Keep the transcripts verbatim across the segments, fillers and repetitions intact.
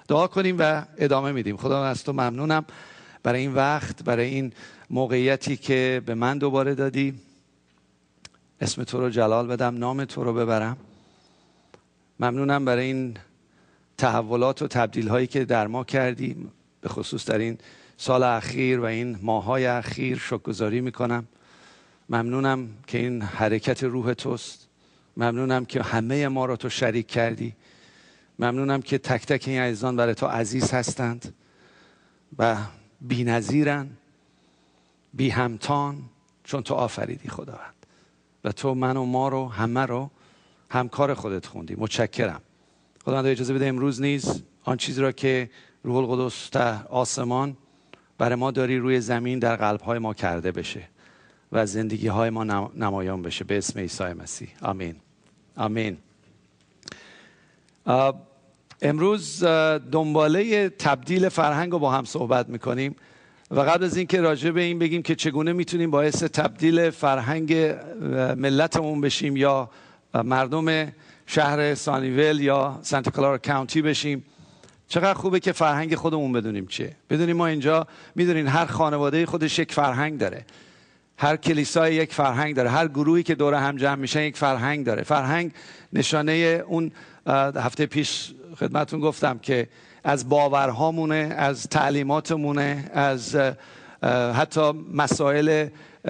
دعا کنیم و ادامه میدیم. خدا از تو ممنونم برای این وقت، برای این موقعیتی که به من دوباره دادی. اسم تو رو جلال بدم، نام تو رو ببرم. ممنونم برای این تحولات و تبدیل هایی که در ما کردی، به خصوص در این سال اخیر و این ماهای اخیر. شکرگزاری میکنم. ممنونم که این حرکت روح توست. ممنونم که همه ما رو تو شریک کردی. ممنونم که تک تک این عزیزان برای تو عزیز هستند و بی نظیرن، بی همتان، چون تو آفریدی خداوند و تو من و ما رو همه رو همکار خودت خوندی. متشکرم خداوند. اجازه بده امروز نیز آن چیزی را که روح القدس در آسمان برای ما داری روی زمین در قلب‌های ما کرده بشه و زندگی‌های ما نمایان بشه به اسم عیسی مسیح. آمین. آمین. امروز دنباله تبدیل فرهنگ رو با هم صحبت میکنیم و قبل از اینکه راجع به این بگیم که چگونه میتونیم باعث تبدیل فرهنگ ملتمون بشیم یا مردم شهر سانیول یا سانتا کلارا کانتی بشیم، چقدر خوبه که فرهنگ خودمون بدونیم چیه. بدونیم ما اینجا، میدونین هر خانواده خودش یک فرهنگ داره، هر کلیسای یک فرهنگ داره، هر گروهی که دور هم جمع میشن یک فرهنگ داره. فرهنگ نشانه اون هفته پیش خدمتون گفتم که از باورهامونه، از تعلیماتمونه، از حتی مسائل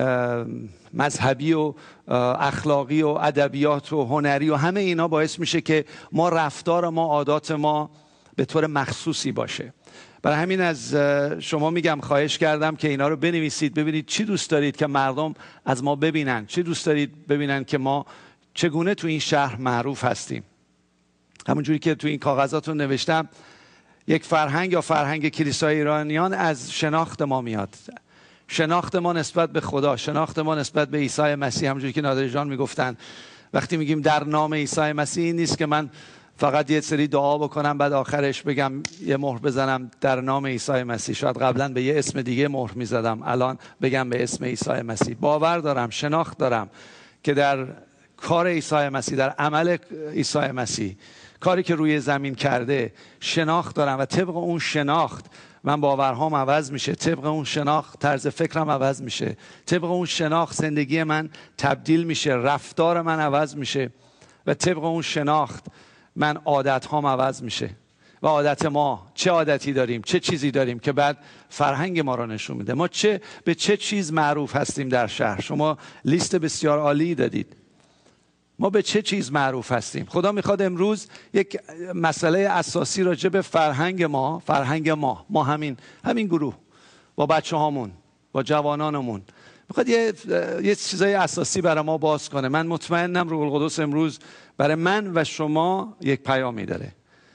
مذهبی و اخلاقی و ادبیات و هنری و همه اینا باعث میشه که ما رفتار ما، عادات ما به طور مخصوصی باشه. برای همین از شما میگم، خواهش کردم که اینا رو بنویسید، ببینید چی دوست دارید که مردم از ما ببینن، چی دوست دارید ببینن که ما چگونه تو این شهر معروف هستیم. همونجوری که تو این کاغذاتون نوشتم، یک فرهنگ یا فرهنگ کلیسای ایرانیان از شناخت ما میاد. شناخت ما نسبت به خدا، شناخت ما نسبت به عیسی مسیح. همونجوری که نادر جان میگفتن، وقتی میگیم در نام عیسی مسیح، این نیست که من فقط یه سری دعا بکنم بعد آخرش بگم یه مهر بزنم در نام عیسی مسیح. شاید قبلا به یه اسم دیگه مهر میزدم، الان بگم به اسم عیسی مسیح. باور دارم، شناخت دارم که در کار عیسی مسیح، در عمل عیسی مسیح، کاری که روی زمین کرده، شناخت دارم و طبق اون شناخت من باورهام عوض میشه، طبق اون شناخت طرز فکرم عوض میشه، طبق اون شناخت زندگی من تبدیل میشه، رفتار من عوض میشه و طبق اون شناخت من عادت هام عوض میشه. و عادت ما، چه عادتی داریم، چه چیزی داریم که بعد فرهنگ ما رو نشون میده. ما چه به چه چیز معروف هستیم در شهر. شما لیست بسیار عالی دادید. ما به چه چیز معروف هستیم؟ خدا میخواد امروز یک مسئله اساسی راجع به فرهنگ ما، فرهنگ ما، ما همین همین گروه، با بچه هامون، با جوانانمون، میخواد یه یه چیزای اساسی برای ما باز کنه. من مطمئنم روح القدس امروز برای من و شما یک پیامی داره.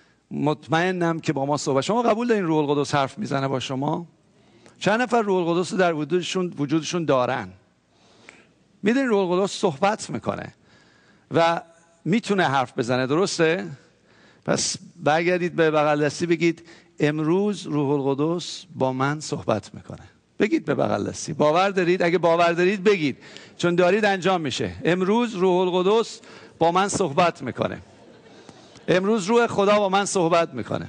مطمئنم که با ما صحبت. شما قبول دارین روح القدس حرف میزنه با شما؟ چند نفر روح القدس در وجودشون وجودشون دارن؟ میدونین روح القدس صحبت میکنه و میتونه حرف بزنه، درسته؟ پس برگردید به بغل دستی بگید امروز روح القدس با من صحبت میکنه. بگید به بغل دستی. باور دارید؟ اگه باور دارید بگید، چون دارید انجام میشه. امروز روح القدس با من صحبت میکنه. امروز روح خدا با من صحبت میکنه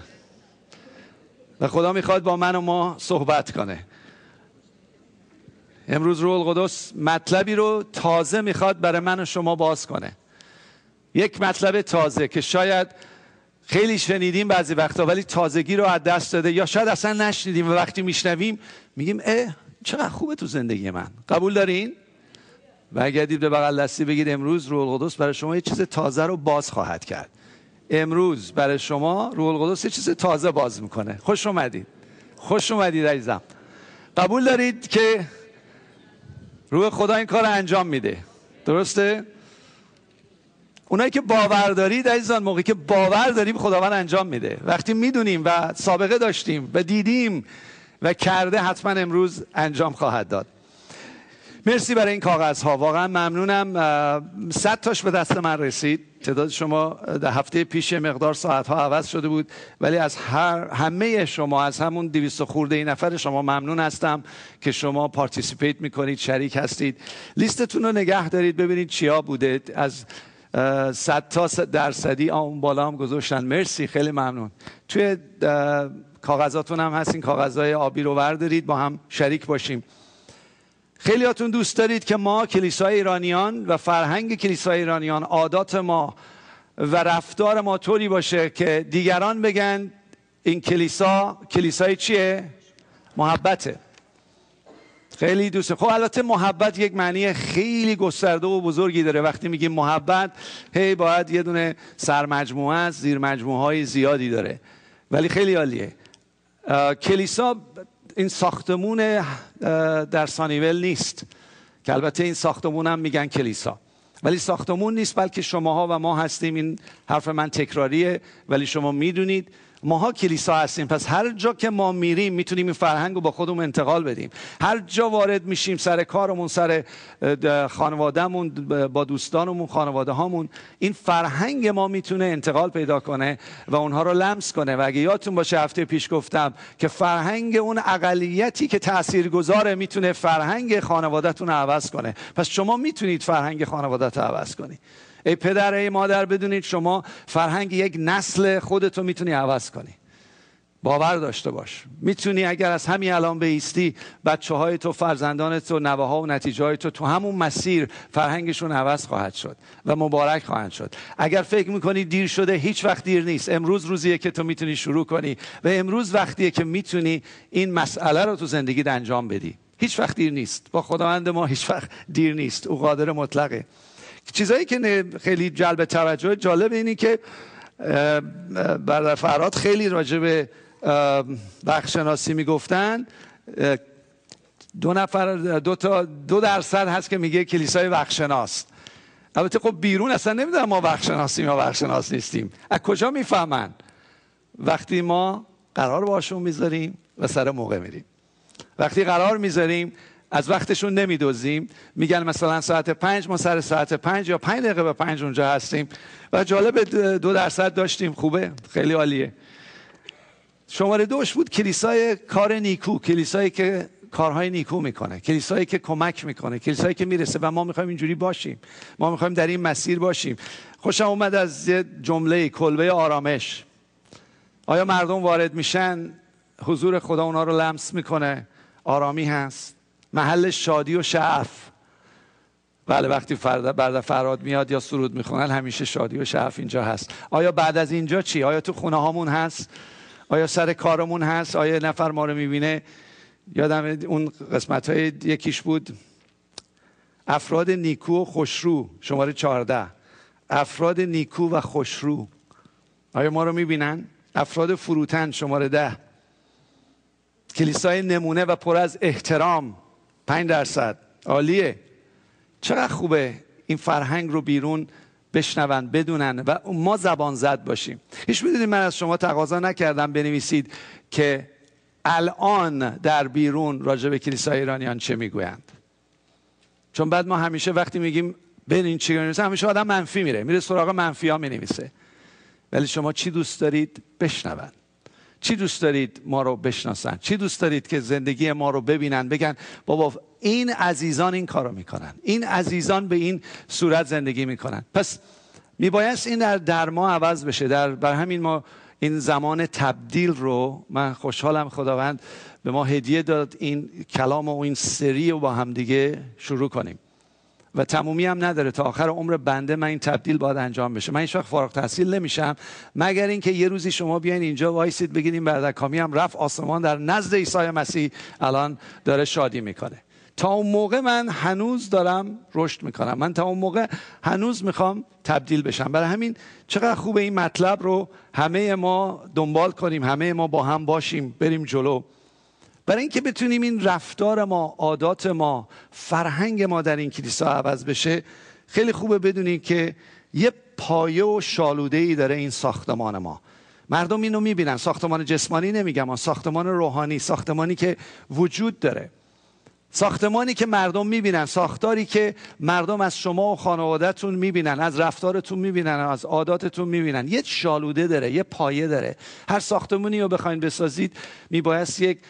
و خدا میخواد با من و ما صحبت کنه. امروز روح القدس مطلبی رو تازه میخواد برای من و شما باز کنه. یک مطلب تازه که شاید خیلی شنیدیم بعضی وقتا ولی تازگی رو از دست داده، یا شاید اصلا نشنیدیم و وقتی میشنویم میگیم اه چقدر خوبه تو زندگی من. قبول دارین؟ برگردید به بغل دستی بگید امروز روح القدس برای شما یه چیز تازه رو باز خواهد کرد. امروز برای شما روح القدس یه چیز تازه باز میکنه. خوش اومدید. خوش اومدید عزیزم. قبول دارید که روح خدا این کار رو انجام میده؟ درسته؟ اونایی که باور دارید عزیزان، موقعی که باور داریم خداوند انجام میده. وقتی میدونیم و سابقه داشتیم و دیدیم و کرده، حتما امروز انجام خواهد داد. مرسی برای این کاغذ ها، واقعا ممنونم. صد تاش به دست من رسید. تعداد شما در هفته پیش مقدار ساعت ها عوض شده بود، ولی از هر همه شما، از همون دویست خورده ای نفر شما ممنون هستم که شما پارتیسیپیت میکنید، شریک هستید. لیستتون رو نگه دارید ببینید چیا بوده. از صد تا درصدی اون بالا هم گذاشتن. مرسی، خیلی ممنون. توی کاغذاتون هم هست، این کاغذهای آبی رو وردارید با هم شریک باشیم. خیلیاتون دوست دارید که ما کلیسای ایرانیان و فرهنگ کلیسای ایرانیان، عادات ما و رفتار ما طوری باشه که دیگران بگن این کلیسا کلیسای چیه؟ محبته. خیلی دوست. خب البته محبت یک معنی خیلی گسترده و بزرگی داره. وقتی میگیم محبت هی باید یه دونه سرمجموعه است، زیر مجموعه های زیادی داره، ولی خیلی عالیه. کلیسا این ساختمون در سانیول نیست که البته این ساختمون هم میگن کلیسا، ولی ساختمون نیست، بلکه شماها و ما هستیم. این حرف من تکراریه ولی شما میدونید ماها کلیسا هستیم. پس هر جا که ما میریم میتونیم این فرهنگ رو با خودمون انتقال بدیم. هر جا وارد میشیم، سر کارمون، سر خانوادهمون، با دوستانمون، خانواده هامون، این فرهنگ ما میتونه انتقال پیدا کنه و اونها رو لمس کنه. و اگه یادتون باشه هفته پیش گفتم که فرهنگ اون اقلیتی که تاثیرگذاره میتونه فرهنگ خانوادهتون رو عوض کنه. پس شما میتونید فرهنگ خانواده‌تون رو عوض کنی. ای پدر، ای مادر، بدونید شما فرهنگ یک نسل خودتو میتونی عوض کنی. باور داشته باش میتونی. اگر از همین الان بایستی، بچه های تو، فرزندان تو، نوه ها و نتیجه های تو تو همون مسیر فرهنگشون عوض خواهد شد و مبارک خواهند شد. اگر فکر میکنی دیر شده، هیچ وقت دیر نیست. امروز روزیه که تو میتونی شروع کنی و امروز وقتیه که میتونی این مسئله رو تو زندگیت انجام بدی. هیچ وقت دیر نیست. با خداوند ما هیچ وقت دیر نیست. او قادر مطلقه. چیزایی که خیلی جلب توجه جالب اینی که برادر فرهاد خیلی راجع به وقت‌شناسی میگفتن. دو نفر دو تا دو درصد هست که میگه کلیسای وقت‌شناس. البته خب بیرون اصلا نمیدونم ما وقت‌شناسیم یا وقت‌شناس نیستیم. از کجا میفهمن؟ وقتی ما قرار باشون میذاریم و سر موقع میریم. وقتی قرار میذاریم از وقتشون نمیدوزیم، میگن مثلا ساعت پنج ما سر ساعت پنج یا پنج دقیقه به پنج اونجا هستیم. و جالب دو درصد داشتیم. خوبه، خیلی عالیه. شماره دوش بود کلیسای کار نیکو، کلیسایی که کارهای نیکو میکنه، کلیسایی که کمک میکنه، کلیسایی که میرسه. و ما میخوایم اینجوری باشیم، ما میخوایم در این مسیر باشیم. خوشم اومد از یه جمله کلبه آرامش. آیا مردم وارد میشن حضور خدا اونا رو لمس میکنه؟ آرامی هست، محل شادی و شعف. بله، وقتی برادر فرهاد میاد یا سرود میخونن همیشه شادی و شعف اینجا هست. آیا بعد از اینجا چی؟ آیا تو خونه هامون هست؟ آیا سر کارمون هست؟ آیا نفر ما رو میبینه؟ یادم اون قسمت های یکیش بود افراد نیکو و خوشرو، شماره چهارده. افراد نیکو و خوشرو، آیا ما رو میبینن؟ افراد فروتن، شماره ده. کلیسای نمونه و پر از احترام، پنج درصد. عالیه. چقدر خوبه این فرهنگ رو بیرون بشنون، بدونن و ما زبان زد باشیم. هیچ میدونید من از شما تقاضا نکردم بنویسید که الان در بیرون راجع به کلیسای ایرانیان چه میگویند، چون بعد ما همیشه وقتی میگیم ببین چی میگه، همیشه آدم منفی میره میره سراغ منفی ها مینویسه. ولی شما چی دوست دارید بشنون؟ چی دوست دارید ما رو بشناسن؟ چی دوست دارید که زندگی ما رو ببینن، بگن بابا این عزیزان این کارو میکنن، این عزیزان به این صورت زندگی میکنن؟ پس میبایست این در در ما عوض بشه. در بر همین ما این زمان تبدیل رو، من خوشحالم خداوند به ما هدیه داد این کلام و این سری رو با هم دیگه شروع کنیم و تمومی هم نداره. تا آخر عمر بنده من این تبدیل باید انجام بشه. من هیچ وقت فارغ التحصیل نمیشم مگر اینکه یه روزی شما بیاین اینجا وایسید بگید این برادر کامی هم رفت آسمان در نزد عیسی مسیح الان داره شادی میکنه. تا اون موقع من هنوز دارم رشد میکنم، من تا اون موقع هنوز میخوام تبدیل بشم. برای همین چقدر خوبه این مطلب رو همه ما دنبال کنیم، همه ما با هم باشیم، بریم جلو، برای اینکه بتونیم این رفتار ما، عادات ما، فرهنگ ما در این کلیسا عوض بشه. خیلی خوبه بدونید که یه پایه و شالوده‌ای داره این ساختمان ما. مردم اینو میبینن، ساختمان جسمانی نمیگم، ساختمان روحانی، ساختمانی که وجود داره، ساختمانی که مردم میبینن، ساختاری که مردم از شما و خانوادهتون میبینن، از رفتارتون میبینن، از عاداتتون میبینن. یه شالوده داره، یه پایه داره. هر ساختمانی رو بخواین بسازید میبایست یک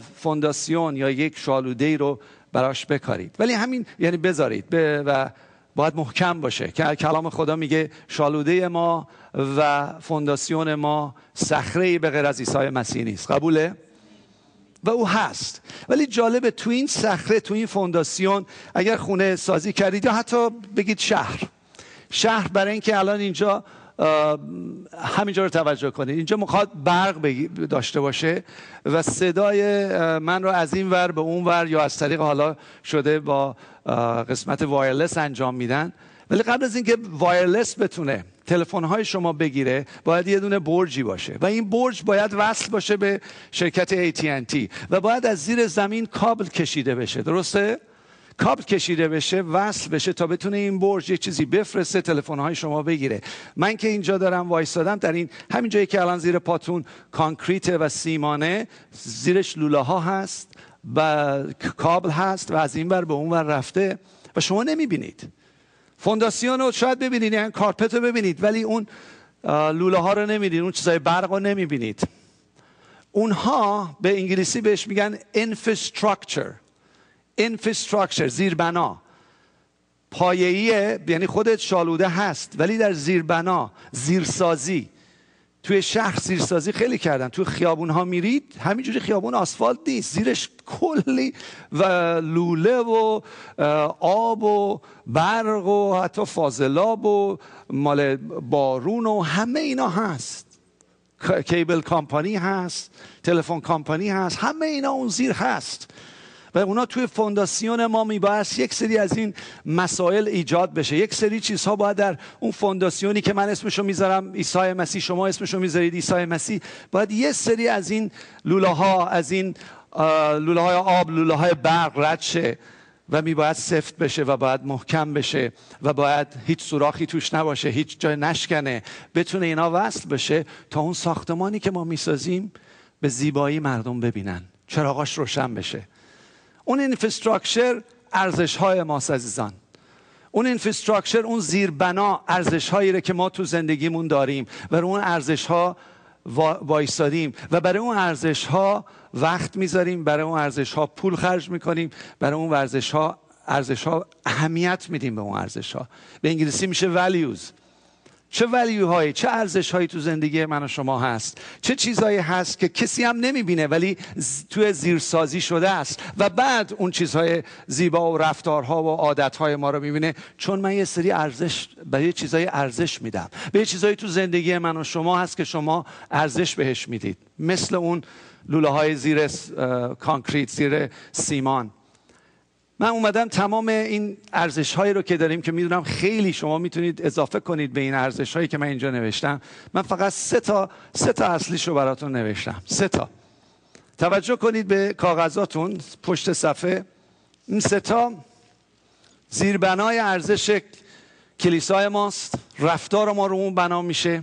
فونداسیون یا یک شالوده‌ای رو براش بکارید. ولی همین یعنی بذارید و باید محکم باشه که کلام خدا میگه شالوده ما و فونداسیون ما صخره‌ای به غیر از عیسی مسیح نیست. قبوله؟ و او هست. ولی جالبه تو این صخره، تو این فونداسیون، اگر خونه سازی کردید یا حتی بگید شهر شهر برای اینکه الان اینجا همینجا رو توجه کنید، اینجا میخواد برق داشته باشه و صدای من رو از این ور به اون ور یا از طریق حالا شده با قسمت وایرلس انجام میدن. ولی قبل از اینکه وایرلس بتونه تلفن‌های شما بگیره باید یه دونه برجی باشه و این برج باید وصل باشه به شرکت ای تی ان تی و باید از زیر زمین کابل کشیده بشه. درسته؟ کابل کشیده بشه، وصل بشه تا بتونه این برج یه چیزی بفرسته تلفن‌های شما بگیره. من که اینجا دارم وایسادم در این همین جایی که الان زیر پاتون کانکریت و سیمانه، زیرش لوله ها هست و کابل هست و از این ور به اون ور رفته و شما نمیبینید. فونداسیون رو شاید ببینید، یعنی کارپت رو ببینید، ولی اون لوله ها رو نمیبینید، اون چیزای برق رو نمیبینید. اونها به انگلیسی بهش میگن infrastructure. infrastructure زیربنا. پایه‌ایه، یعنی خودت شالوده هست ولی در زیربنا، زیرسازی. توی شهر زیرسازی خیلی کردن. توی خیابون ها میرید همینجوری خیابون آسفالت نیست، زیرش کلی و لوله و آب و برق و حتی فاضلاب و مال بارون و همه اینا هست. کیبل کامپانی هست، تلفن کامپانی هست، همه اینا اون زیر هست و اونا توی فونداسیون ما میبایست یک سری از این مسائل ایجاد بشه. یک سری چیزها باید در اون فونداسیونی که من اسمشو میذارم عیسی مسیح، شما اسمشو میذارید عیسی مسیح، باید یه سری از این لوله ها، از این لوله های آب، لوله های برق رد شه و میباید سفت بشه و باید محکم بشه و باید هیچ سوراخی توش نباشه، هیچ جای نشکنه، بتونه اینا وصل بشه تا اون ساختمانی که ما میسازیم به زیبایی مردم ببینن، چراغاش روشن بشه. اون اینفراستراکچر ارزش های ماست عزیزان. اون اینفراستراکچر، اون زیربنا ارزش هایی رو که ما تو زندگیمون داریم و اون ارزش ها وایسادیم و برای اون ارزش ها وقت میذاریم، برای اون ارزش ها پول خرج میکنیم، برای اون ارزش ها ارزش ها اهمیت میدیم. به اون ارزش ها به انگلیسی میشه values. چه ولیو هایی، چه ارزش هایی تو زندگی من و شما هست، چه چیزهایی هست که کسی هم نمیبینه ولی توی زیرسازی شده است و بعد اون چیزهای زیبا و رفتارها و عادتهای ما رو میبینه، چون من یه سری ارزش به یه چیزهای ارزش میدم، به یه چیزهایی تو زندگی من و شما هست که شما ارزش بهش میدید، مثل اون لوله های زیر کانکریت، زیر سیمان. من اومدم تمام این ارزش هایی رو که داریم که میدونم خیلی شما میتونید اضافه کنید به این ارزش هایی که من اینجا نوشتم، من فقط سه تا سه تا اصلیش رو براتون نوشتم. سه تا. توجه کنید به کاغذاتون پشت صفحه. این سه تا زیربنای ارزش کلیسای ماست. رفتار ما رو اون بنا میشه،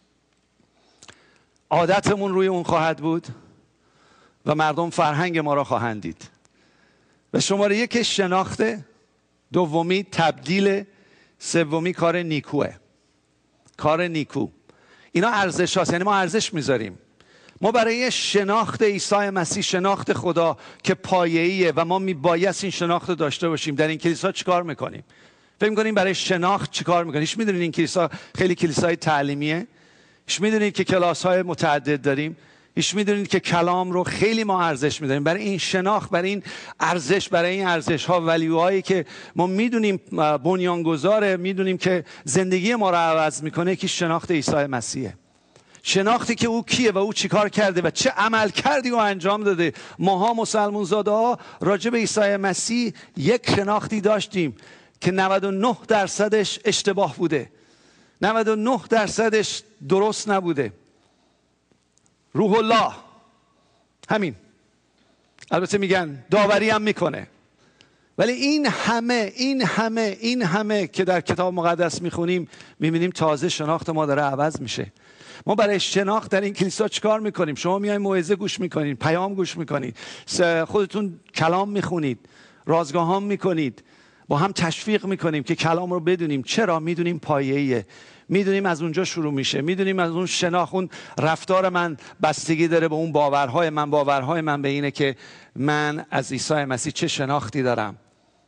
عادتمون روی اون خواهد بود و مردم فرهنگ ما را خواهند دید. و شماره یک شناخته، دومی تبدیل، سومی کار نیکوه. کار نیکو. اینا ارزش هاست، یعنی ما ارزش میذاریم. ما برای شناخت عیسی مسیح، شناخت خدا که پایه‌ایه و ما میبایست این شناخت داشته باشیم، در این کلیسا چیکار میکنیم؟ فکر میکنیم برای شناخت چیکار میکنیم؟ هیچ میدونید این کلیسا خیلی کلیسای تعلیمیه؟ هیچ میدونید که کلاس های متعدد داریم؟ هیچ میدونید که کلام رو خیلی ما ارزش میداریم برای این شناخت، برای این ارزش، برای این ارزش ها، ولیوهایی که ما میدونیم بنیانگذاره، میدونیم که زندگی ما رو عوض میکنه، که شناخت عیسی مسیحه. شناختی که او کیه و او چیکار کرده و چه عمل کردی او انجام داده. ماها مسلمان زاده ها راجع به عیسی مسیح یک شناختی داشتیم که نود و نه درصدش اشتباه بوده، نود و نه درصدش درست نبوده. روح الله همین، البته میگن داوری هم میکنه، ولی این همه این همه این همه که در کتاب مقدس میخونیم میبینیم تازه شناخت ما داره عوض میشه. ما برای شناخت در این کلیسا چیکار میکنیم؟ شما میایین موعظه گوش میکنید، پیام گوش میکنید، خودتون کلام میخونید، رازگاهان میکنید، با هم تشویق میکنیم که کلام رو بدونیم. چرا؟ میدونیم پایه‌ایه، میدونیم از اونجا شروع میشه، میدونیم از اون شناخت، اون رفتار من بستگی داره به اون باورهای من. باورهای من به اینه که من از عیسی مسیح چه شناختی دارم.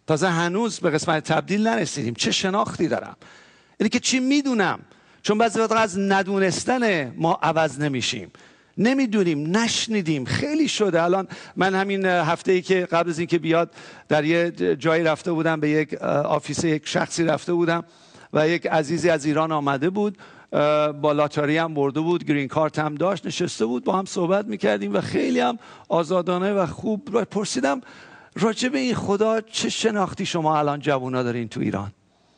تازه هنوز به قسمت تبدیل نرسیدیم. چه شناختی دارم؟ یعنی که چی میدونم؟ چون بعضی وقتا از ندونستن ما عوض نمیشیم، نمیدونیم، نشنیدیم. خیلی شده. الان من همین هفته ای که قبل از اینکه بیاد در یه جایی رفته بودم، به یک آفیس یک شخصی رفته بودم و یک عزیزی از ایران آمده بود، با لاتاری هم برده بود، گرین کارت هم داشت، نشسته بود، با هم صحبت میکردیم و خیلی هم آزادانه و خوب. پرسیدم راجع به این خدا چه شناختی شما الان جوونا دارین تو ایران؟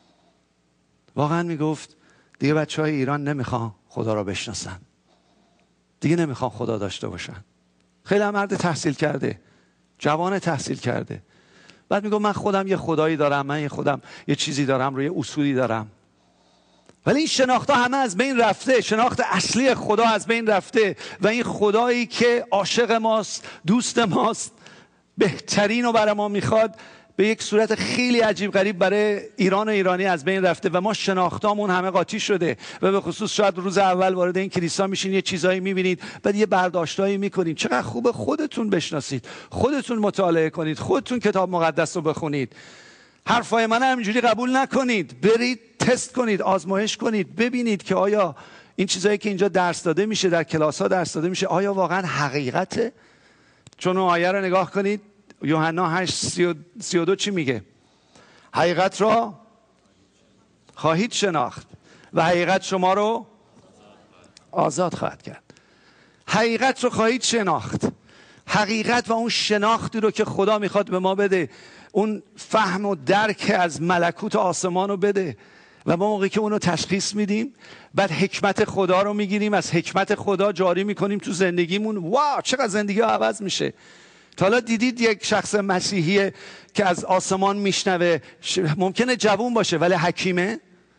واقعا میگفت دیگه بچه های ایران نمیخوان خدا را بشناسن، دیگه نمیخوان خدا داشته باشن. خیلی هم مرد تحصیل کرده، جوان تحصیل کرده. بعد میگم من خودم یه خدایی دارم، من یه خودم یه چیزی دارم، روی اصولی دارم، ولی این شناخت ها همه از بین رفته. شناخت اصلی خدا از بین رفته و این خدایی که عاشق ماست، دوست ماست، بهترین رو برای ما میخواد، به یک صورت خیلی عجیب غریب برای ایران و ایرانی از بین رفته و ما شناختامون همه قاطی شده. و به خصوص شاید روز اول وارد این کلیسا میشین، یه چیزایی میبینید، بعد یه برداشتایی میکنید. چقدر خوبه خودتون بشناسید، خودتون مطالعه کنید، خودتون کتاب مقدس رو بخونید. حرفای من همینجوری قبول نکنید، برید تست کنید، آزمایش کنید، ببینید که آیا این چیزایی که اینجا درس داده میشه، در کلاس ها درس داده میشه، آیا واقعا حقیقته؟ چون اون آیه رو نگاه کنید، یوحنا هشت سی و دو چی میگه؟ حقیقت را خواهید شناخت و حقیقت شما رو آزاد خواهد کرد. حقیقت رو خواهید شناخت. حقیقت و اون شناختی رو که خدا میخواد به ما بده، اون فهم و درک از ملکوت آسمان رو بده و ما موقعی که اونو تشخیص میدیم، بعد حکمت خدا رو میگیریم، از حکمت خدا جاری میکنیم تو زندگیمون. واو چقدر زندگی ها عوض میشه. تا حالا دیدید یک شخص مسیحی که از آسمان میشنوه، ممکنه جوون باشه ولی حکیمه،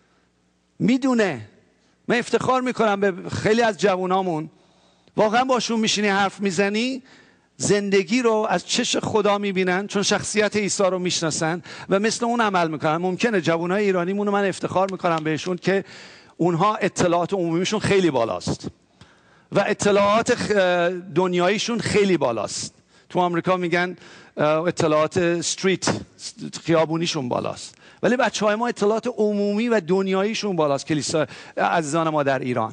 میدونه. من افتخار میکنم به خیلی از جوونامون، واقعا باشون میشینی حرف میزنی، زندگی رو از چش خدا میبینن، چون شخصیت عیسی رو میشناسن و مثل اون عمل میکنن. ممکنه جوانای ایرانیمون رو من افتخار میکنم بهشون که اونها اطلاعات عمومیشون خیلی بالاست و اطلاعات دنیاییشون خیلی بالاست. تو آمریکا میگن اطلاعات استریت، خیابونیشون بالاست، ولی بچهای ما اطلاعات عمومی و دنیاییشون بالاست. کلیسا عزیزان ما در ایران،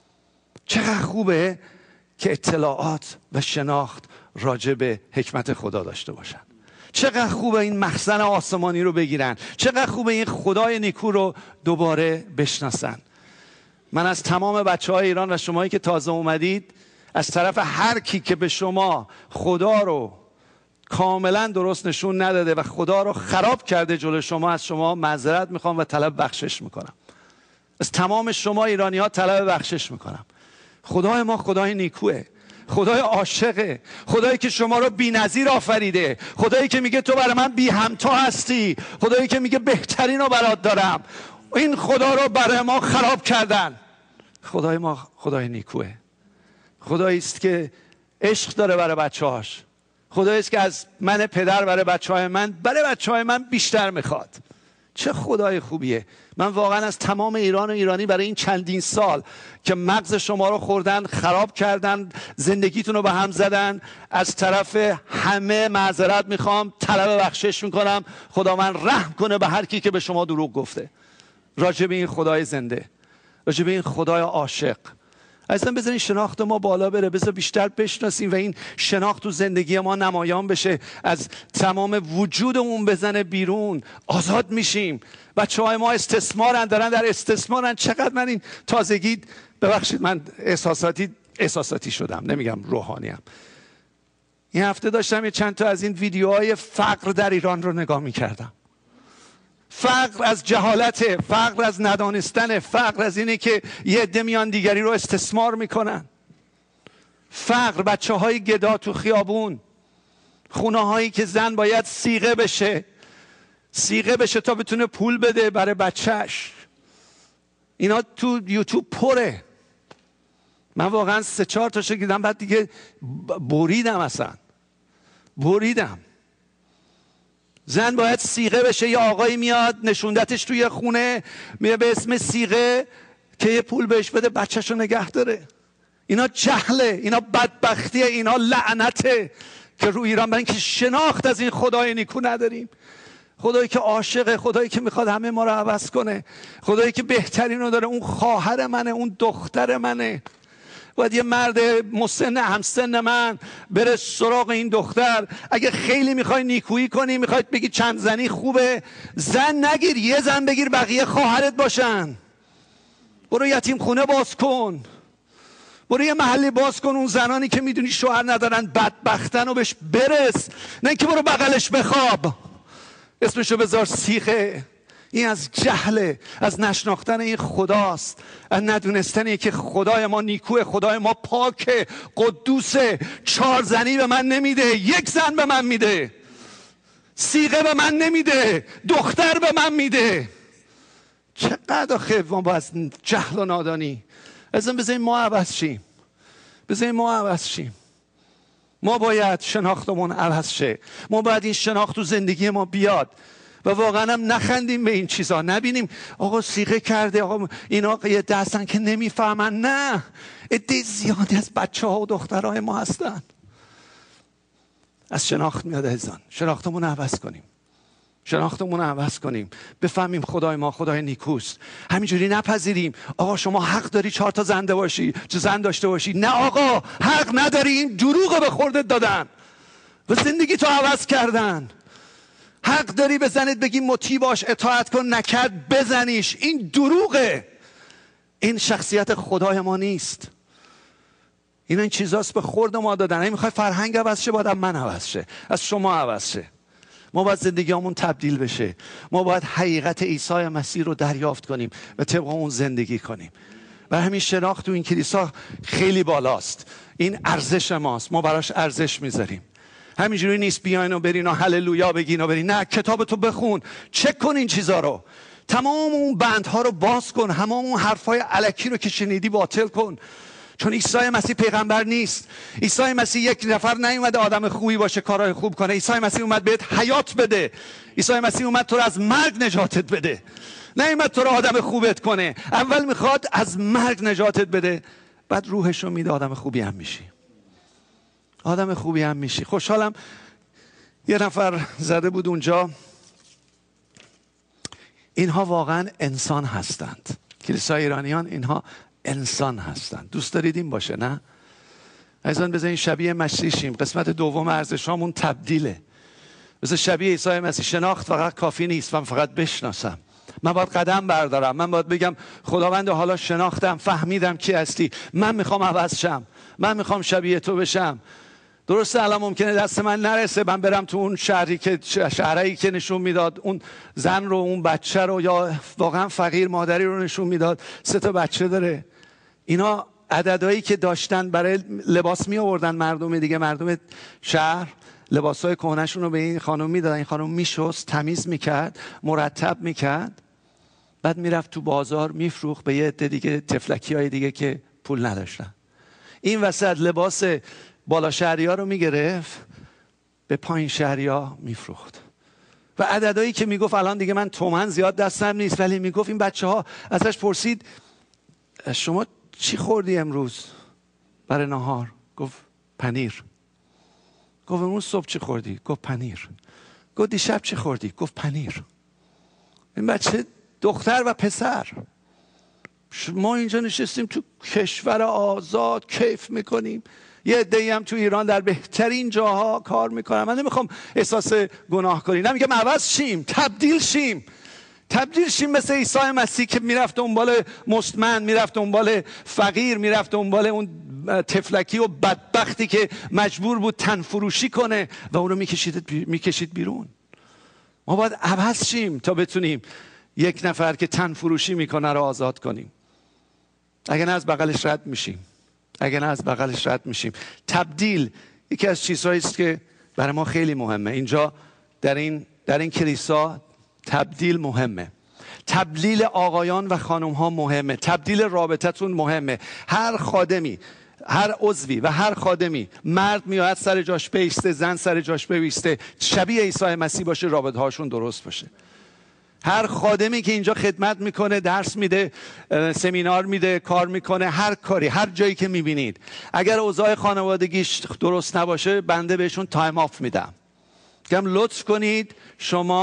چقدر خوبه که اطلاعات و شناخت راجع به حکمت خدا داشته باشن. چقدر خوبه این مخزن آسمانی رو بگیرن. چقدر خوبه این خدای نیکو رو دوباره بشناسن. من از تمام بچه های ایران و شمایی که تازه اومدید، از طرف هر کی که به شما خدا رو کاملا درست نشون نداده و خدا رو خراب کرده جلو شما، از شما معذرت میخوام و طلب بخشش میکنم. از تمام شما ایرانی ها طلب بخشش میکنم. خدای ما خدای نیکوه، خدای عاشقه، خدایی که شما رو بی‌نظیر آفریده، خدایی که میگه تو برای من بی همتا هستی، خدایی که میگه بهترین رو برات دارم. این خدا رو برای ما خراب کردن. خدای ما خدای نیکوه، خدایی است که عشق داره برای بچه‌هاش، خدایی است که از من پدر برای بچه‌های من برای بچه‌های من بیشتر میخواد. چه خدای خوبیه. من واقعا از تمام ایران و ایرانی برای این چندین سال که مغز شما رو خوردن، خراب کردن، زندگیتون رو به هم زدن، از طرف همه معذرت میخوام، طلب بخشش میکنم. خدا من رحم کنه به هر کی که به شما دروغ گفته راجع به این خدای زنده، راجع به این خدای عاشق. اصلا بذارین شناخت ما بالا بره، بذار بیشتر بشناسیم و این شناخت تو زندگی ما نمایان بشه، از تمام وجودمون بزنه بیرون، آزاد میشیم. بچه های ما استثمارن، دارن در استثمارن. چقدر من این تازگی، ببخشید من احساساتی احساساتی شدم، نمیگم روحانیم. این هفته داشتم یه چند تا از این ویدیوهای فقر در ایران رو نگاه میکردم. فقر از جهالت، فقر از ندانستن، فقر از اینه که یه عده میان دیگری رو استثمار میکنن. فقر، بچه های گدا تو خیابون، خونه هایی که زن باید صیغه بشه صیغه بشه تا بتونه پول بده برای بچهش. اینا تو یوتیوب پره. من واقعا سه چهار تاشو دیدم، بعد دیگه بریدم، اصلا بریدم. زن باید صیغه بشه، یا آقایی میاد نشوندتش توی خونه، میاد به اسم صیغه که یه پول بهش بده بچهش رو نگه داره. اینا جهله، اینا بدبختیه، اینا لعنته که رو ایران، برای اینکه شناخت از این خدای نیکو نداریم. خدایی که عاشقه، خدایی که میخواد همه ما رو عوض کنه، خدایی که بهترین رو داره. اون خواهر منه، اون دختر منه. باید یه مرد مسن همسن من بره سراغ این دختر. اگه خیلی میخوای نیکویی کنی، میخواید بگی چند زنی خوبه، زن نگیر، یه زن بگیر بقیه خواهرت باشن. برو یتیم خونه باز کن، برو یه محلی باز کن. اون زنانی که میدونی شوهر ندارن، بدبختن، و بهش برس، نه که برو بغلش بخواب، اسمشو بذار سیخه. این از جهله، از نشناختن این خداست، از ندونستنی که خدای ما نیکوه، خدای ما پاکه، قدوسه. چهار زنی به من نمیده، یک زن به من میده. سیغه به من نمیده، دختر به من میده. چقدر آخه ما با از جهل و نادانی. ازم بذاریم ما عوض شیم، بذاریم ما عوض شیم. ما باید شناختمون عوض شه. ما باید این شناخت تو زندگی ما بیاد و واقعا هم نخندیم به این چیزا. نبینیم آقا سیغه کرده، آقا اینا یه دستن که نمیفهمن. نه، عده زیادی از بچه ها و دخترهای ما هستن. از شناخت میاد عزیزان. شناختمون عوض کنیم، شناختمون عوض کنیم، بفهمیم خدای ما خدای نیکوست. همینجوری نپذیریم آقا شما حق داری چهار تا زن باشی، چه زن داشته باشی. نه آقا، حق نداری. این دروغ به خوردت دادن و زندگی تو عوض کردن. حق داری به زنت بگی مطیع باش، اطاعت کن، نکرد بزنیش. این دروغه. این شخصیت خدای ما نیست. این این چیزاست به خورد ما دادن. این میخوای فرهنگ عوض شه، باید من عوض شه، از شما عوض شه. ما باید زندگیمون تبدیل بشه. ما باید حقیقت عیسی مسیح رو دریافت کنیم و طبق اون زندگی کنیم. و همین شناخت تو این کلیسا خیلی بالاست. این ارزش ماست، ما براش ارزش میذاریم. همینجوری نیست بیاین و برین و هللویا بگین و برین. نه، کتاب تو بخون، چک کن این چیزا رو، تمام اون بندها رو باز کن، همه اون حرفای الکی رو که شنیدی باطل کن. چون عیسی مسیح پیغمبر نیست. عیسی مسیح یک نفر نیومده آدم خوبی باشه، کارهای خوب کنه. عیسی مسیح اومد بهت حیات بده. عیسی مسیح اومد تو رو از مرگ نجاتت بده، نه اومد تو رو آدم خوبت کنه. اول میخواد از مرگ نجاتت بده، بعد روحش رو میده، آدم خوبی هم میشی. آدم خوبی هم میشی. خوشحالم یه نفر زده بود اونجا، اینها واقعا انسان هستند. کلیسای ایرانیان اینها انسان هستند. دوست دارید این باشه؟ نه عزیزان، بذارین شبیه مسیح شیم. قسمت دوم ارزشامون تبدیله. بذار شبیه عیسی مسیح. شناخت فقط کافی نیست. من فقط بشناسم، من باید قدم بردارم. من باید بگم خداوند حالا شناختم، فهمیدم کی هستی، من میخوام عوض شم، من میخوام شبیه تو بشم. درسته الان ممکنه دست من نرسه، من برم تو اون شهری که شهرایی که نشون میداد اون زن رو، اون بچه رو، یا واقعا فقیر مادری رو نشون میداد، سه تا بچه داره. اینا عددهایی که داشتن برای لباس می آوردن مردم دیگه، مردم شهر لباسای کهنه‌شون رو به این خانم میدادن. این خانم میشست، تمیز میکرد، مرتب میکرد، بعد میرفت تو بازار میفروخت به یه عده دیگه، تفلکی‌های دیگه که پول نداشتن. این وسط لباس بالا شهریا رو میگرفت به پایین شهریا میفروخت. و عددهایی که میگفت، الان دیگه من تومن زیاد دستم نیست، ولی میگفت این بچه ها ازش پرسید شما چی خوردی امروز برای نهار؟ گفت پنیر. گفت امروز صبح چی خوردی؟ گفت پنیر. گفت دیشب چی خوردی؟ گفت پنیر. این بچه دختر و پسر. ما اینجا نشستیم تو کشور آزاد کیف میکنیم. یه عده‌ای هم تو ایران در بهترین جاها کار میکنن. من نمیخوام احساس گناه کنی، نمیگم عوض شیم، تبدیل شیم. تبدیل شیم مثل عیسی مسیح که میرفت دنبال مستمند، میرفت دنبال فقیر، میرفت دنبال اون تفلکی و بدبختی که مجبور بود تن فروشی کنه و اون رو میکشید میکشید بیرون. ما باید عوض شیم تا بتونیم یک نفر که تن فروشی میکنه رو آزاد کنیم. اگه نه از بغلش رد میشیم. اگه نه از بغلش رد میشیم. تبدیل یکی از چیزهایی است که برای ما خیلی مهمه. اینجا در این در این کلیسا تبدیل مهمه. تبدیل آقایان و خانم ها مهمه. تبدیل رابطتون مهمه. هر خادمی، هر عضوی و هر خادمی، مرد میاد سر جاش بیسته، زن سر جاش بیسته، شبیه عیسی مسیح باشه، رابطه هاشون درست باشه. هر خادمی که اینجا خدمت میکنه، درس میده، سمینار میده، کار میکنه، هر کاری، هر جایی که میبینید، اگر اوضاع خانوادگیش درست نباشه، بنده بهشون تایم آف میدم. گم لطف کنید شما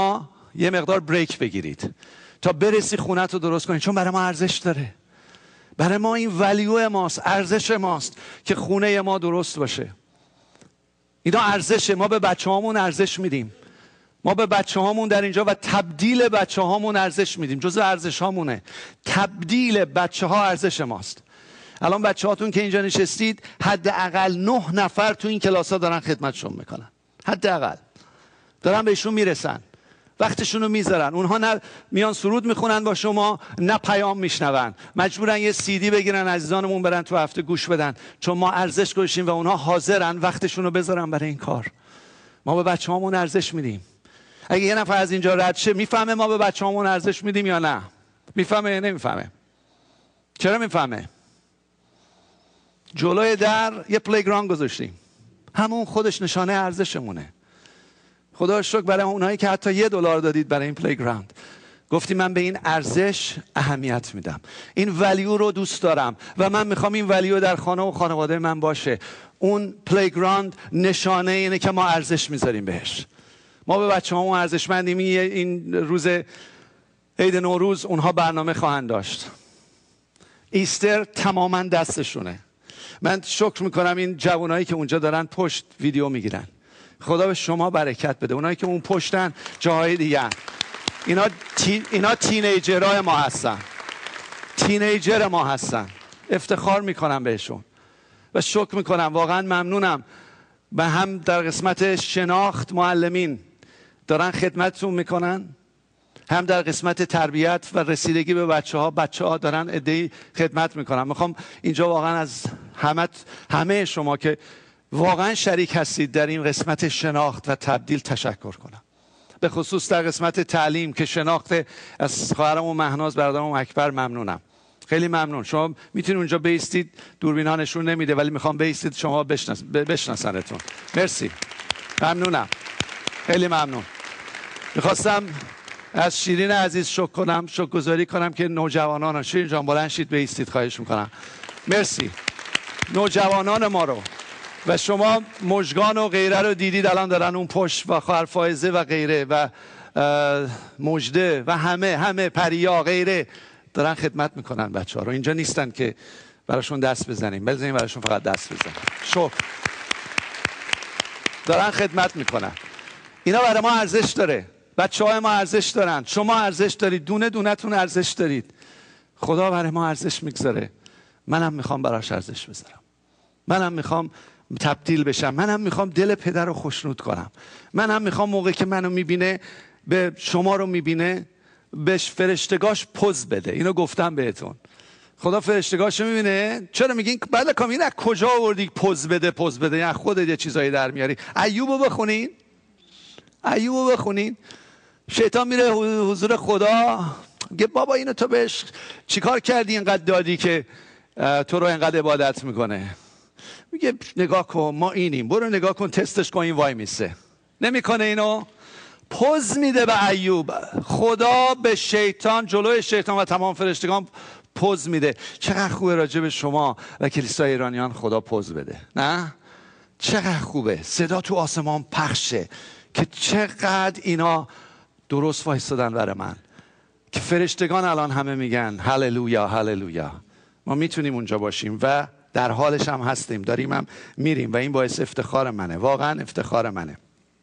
یه مقدار بریک بگیرید تا برسی خونه تو درست کنید، چون برای ما ارزش داره. برای ما این ولیو ماست، ارزش ماست که خونه ما درست باشه. اینا ارزشه. ما به بچه هامون ارزش میدیم، ما به بچه هامون در اینجا و تبدیل بچه هامون ارزش میدیم. جزء ارزش هامونه تبدیل بچه ها، ارزش ماست. الان بچه هاتون که اینجا نشستید حداقل نه نفر تو این کلاس ها دارن خدمتشون میکنن، حداقل دارن بهشون میرسن، وقتشون رو میذارن. اونها نه میان سرود میخونن با شما، نه پیام میشنون، مجبورن یه سی دی بگیرن عزیزانمون برن تو هفته گوش بدن، چون ما ارزش گذاشتیم و اونها حاضرن وقتشون رو بذارن برای این کار. ما به بچه هامون ارزش میدیم. اگه یه نفر از اینجا رد شه میفهمه ما به بچه هامون ارزش میدیم یا نه؟ میفهمه یا نمیفهمه؟ چرا میفهمه؟ جلوی در یه پلیگراند گذاشتیم، همون خودش نشانه ارزشمونه. خدا رو شکر برای اونایی که حتی یه دلار دادید برای این پلیگراند، گفتی من به این ارزش اهمیت میدم، این ولیو رو دوست دارم و من میخوام این ولیو در خانه و خانواده من باشه. اون پلیگراند نشانه اینه که ما ارزش میذاریم بهش. ما به بچه همون ارزشمندیم. این روز عید نوروز اونها برنامه خواهند داشت، ایستر تماما دستشونه. من شکر میکنم این جوانایی که اونجا دارن پشت ویدیو میگیرن، خدا به شما برکت بده. اونایی که اون پشتن جاهای دیگه، اینا تی... اینا تینیجرهای ما هستن، تینیجر ما هستن. افتخار میکنم بهشون و شکر میکنم، واقعا ممنونم. به هم در قسمت شناخت معلمین دارن خدمتتون میکنن، هم در قسمت تربیت و رسیدگی به بچه ها بچه ها دارن عده‌ای خدمت میکنن. میخوام اینجا واقعا از همه همه شما که واقعا شریک هستید در این قسمت شناخت و تبدیل تشکر کنم، به خصوص در قسمت تعلیم که شناخت از خواهرم مهناز برادرم اکبر ممنونم. خیلی ممنون. شما میتونید اونجا بیستید، دوربین ها نشون نمیده ولی میخوام بیستید شما بشنس... بشناسنتون. مرسی، ممنونم، خیلی ممنون. میخواستم از شیرین عزیز شکر کنم، شکرگزاری کنم که نوجوانان، شیرین جان بلند شید بیستید خواهش میکنم. مرسی نوجوانان ما رو و شما مژگان و غیره رو دیدید الان دارن اون پشت و خواهر فائزه و غیره و مجده و همه همه پریا غیره دارن خدمت میکنن. بچه ها رو اینجا نیستن که براشون دست بزنیم، بزنیم براشون فقط دست بزنیم. شکر، دارن خدمت میکنن. اینا برای ما ارزش داره، بچه های ما ارزش دارن، شما ارزش دارید، دونه دونه تون ارزش دارید. خدا برای ما ارزش میگذاره. منم میخوام براش ارزش بذارم، منم میخوام تبدیل بشم، منم میخوام دل پدر رو خوشنود کنم، منم میخوام موقعی که منو میبینه به شما رو میبینه بهش فرشتگاش پوز بده. اینو گفتم بهتون، خدا فرشتگاش میبینه. چرا میگین بله کام این از کجا آوردی پوز بده پوز بده؟ یعنی خودت یه چیزایی در میاری. ایوبو بخونین، ایوبو بخونین. شیطان میره حضور خدا میگه بابا اینو تو بهش چیکار کردی اینقدر دادی که تو رو اینقدر عبادت میکنه؟ میگه نگاه کن ما اینیم، برو نگاه کن تستش کن، این وای میسه. نمیکنه اینو، پوز میده به ایوب. خدا به شیطان، جلوی شیطان و تمام فرشتگان پوز میده. چقدر خوبه راجع به شما و کلیسای ایرانیان خدا پوز بده، نه؟ چقدر خوبه صدا تو آسمان پخشه که چقدر اینا درست وایستادن برای من، که فرشتگان الان همه میگن هللویا هللویا. ما میتونیم اونجا باشیم و در حالش هم هستیم، داریم هم میریم و این باعث افتخار منه، واقعا افتخار منه.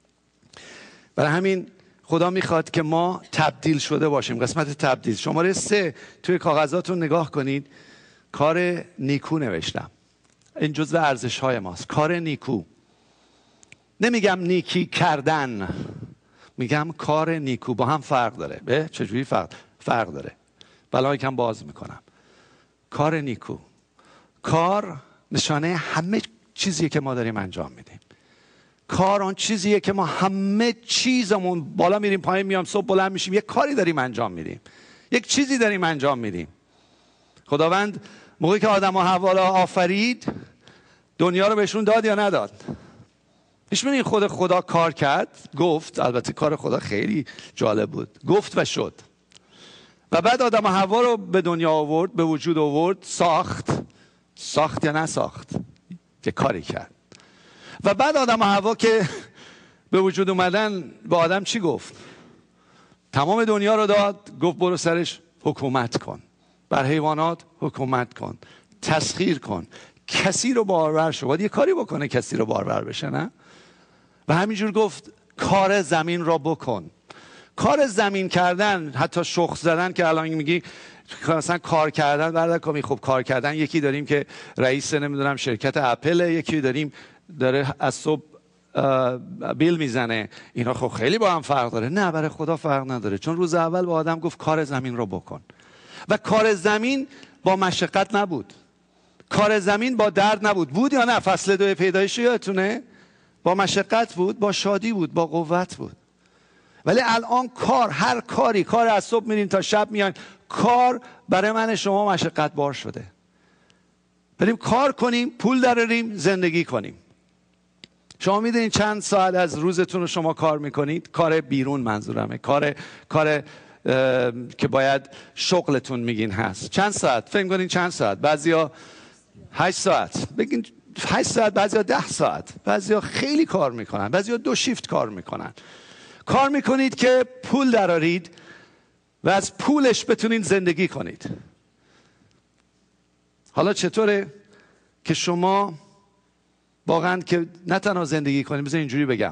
برای همین خدا میخواد که ما تبدیل شده باشیم. قسمت تبدیل شماره سه توی کاغذاتون نگاه کنید. کار نیکو نوشتم، این جزء ارزش های ماست. کار نیکو، نمیگم نیکی کردن، میگم کار نیکو. با هم فرق داره. به چجوری فرق فرق داره؟ بلا یکم باز میکنم. کار نیکو، کار نشانه همه چیزیه که ما داریم انجام میدیم. کار آن چیزیه که ما همه چیزمون بالا میریم پایین میام، صبح بلند میشیم یک کاری داریم انجام میدیم، یک چیزی داریم انجام میدیم. خداوند موقعی که آدم و حوا را آفرید دنیا رو بهشون داد یا نداد؟ پیش بینید خود خدا کار کرد، گفت. البته کار خدا خیلی جالب بود، گفت و شد. و بعد آدم و حوا رو به دنیا آورد، به وجود آورد، ساخت. ساخت یا نساخت؟ که کاری کرد. و بعد آدم و حوا که به وجود اومدن به آدم چی گفت؟ تمام دنیا رو داد، گفت برو سرش حکومت کن، بر حیوانات حکومت کن، تسخیر کن، کسی رو بارور شو. باید یه کاری بکنه کسی رو بارور بشه، نه؟ و همینجور گفت کار زمین را بکن. کار زمین کردن، حتی شخ زدن که الان میگی مثلا کار کردن، برادر کامی خب کار کردن، یکی داریم که رئیس نمیدونم شرکت اپل، یکی داریم داره از صبح بیل میزنه، اینا خب خیلی با هم فرق داره. نه، برای خدا فرق نداره، چون روز اول با آدم گفت کار زمین رو بکن. و کار زمین با مشقت نبود، کار زمین با درد نبود. بود یا نه؟ فصل دو پیدایش یادتونه؟ با مشقت بود، با شادی بود، با قوت بود. ولی الان کار، هر کاری، کار از صبح میرین تا شب میان، کار برای من شما مشقت بار شده. بریم کار کنیم، پول دراریم، زندگی کنیم. شما میدونید چند ساعت از روزتون رو شما کار میکنید؟ کار بیرون منظورمه، کار کار که باید شغلتون میگین هست. چند ساعت؟ فکر کنین چند ساعت؟ بعضیا هشت ساعت، بگین هشت ساعت، بعضیا ده ساعت، بعضیا خیلی کار میکنن، بعضیا دو شیفت کار میکنن. کار میکنید که پول درارید و از پولش بتونید زندگی کنید. حالا چطوره که شما واقعا که نه تنها زندگی کنید، بذار اینجوری بگم،